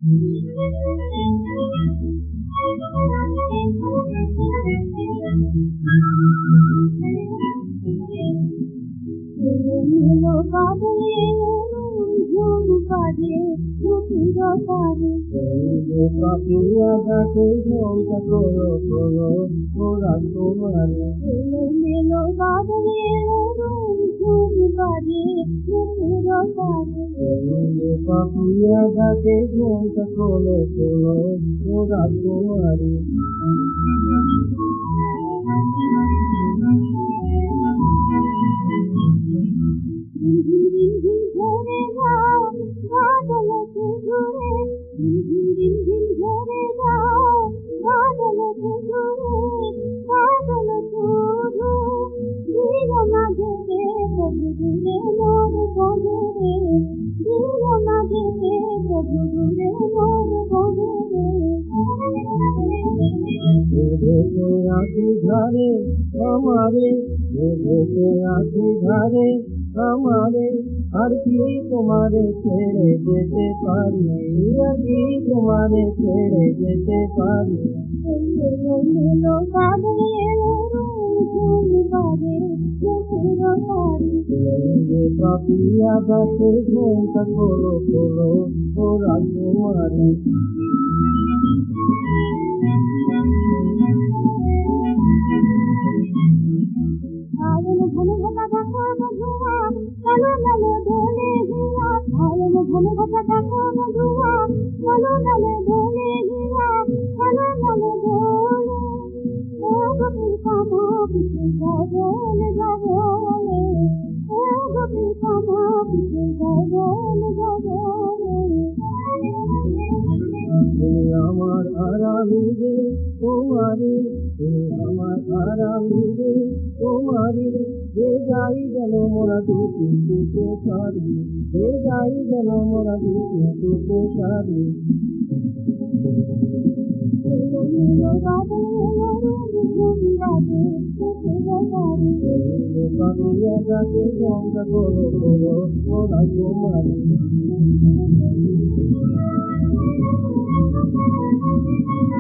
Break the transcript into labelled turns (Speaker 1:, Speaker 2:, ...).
Speaker 1: পাপিয়া যাকে ঝোঁকা করো করো ও রাজকুমারী
Speaker 2: মেলো বাদলে
Speaker 1: পাপিয়া যাকে ঝোঁকা করো করো ও রাজকুমারী आखी घरे हमारे आखी घरे हमारे हर की तुम्हारे छेड़े जेते पारी हर की तुम्हारे छेड़े जेते पारी पापिया गाते झोंका खोलो खोलो ओ राजकुमारी আমার আরামি রে তোমারি আমার আরামি রে তোমারি যে যাই যেন মোরা দুটি দুটো সারি যে যাই যেন মোরা দুটি দুটো সারি পাপিয়া যাকে ঝোঁকা করো করো ও রাজকুমারী